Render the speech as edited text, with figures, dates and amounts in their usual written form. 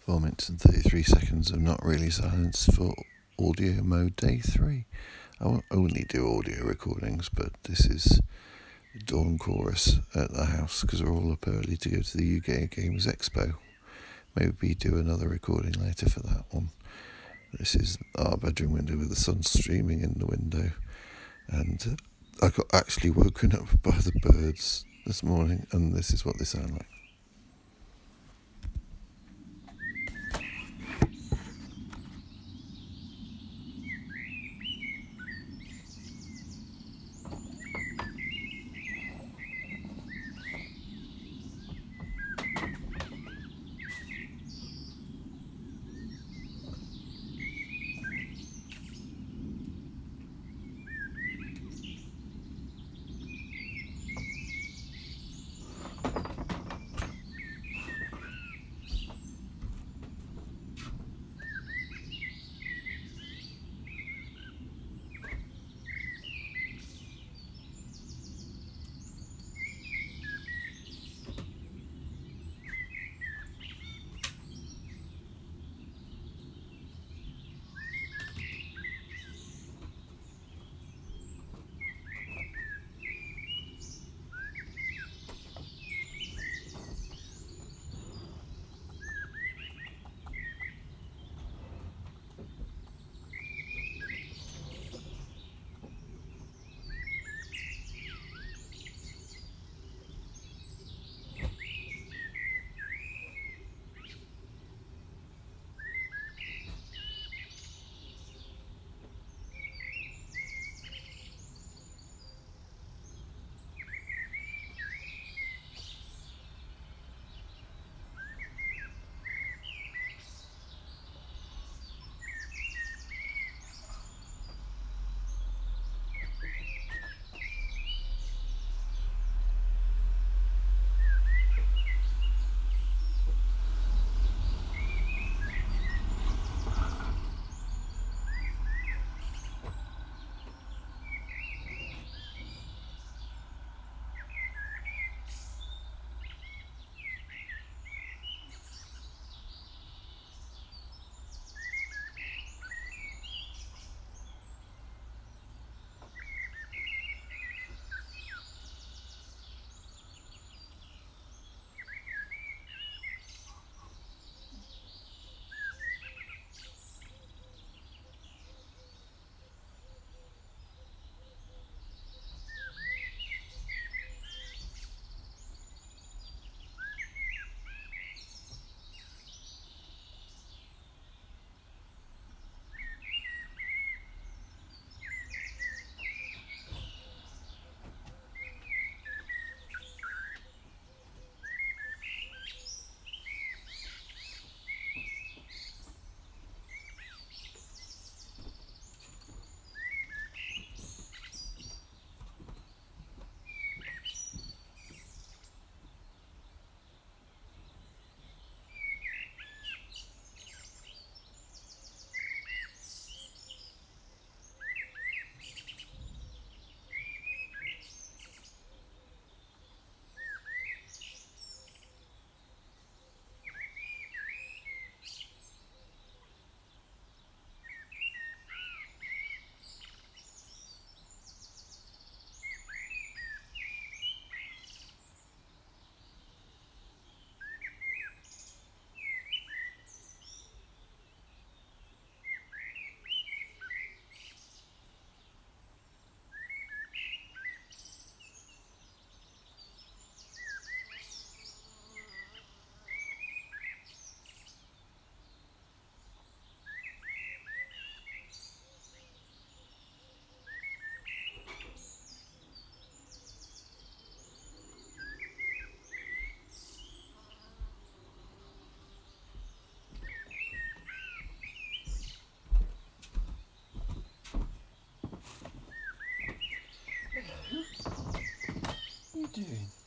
4 minutes and 33 seconds of Not Really Silence for audio mode day 3. I won't only do audio recordings, but this is dawn chorus at the house because we're all up early to go to the UK Games Expo. Maybe do another recording later for that one. This is our bedroom window with the sun streaming in the window, and I got actually woken up by the birds this morning, and this is what they sound like. What are you doing?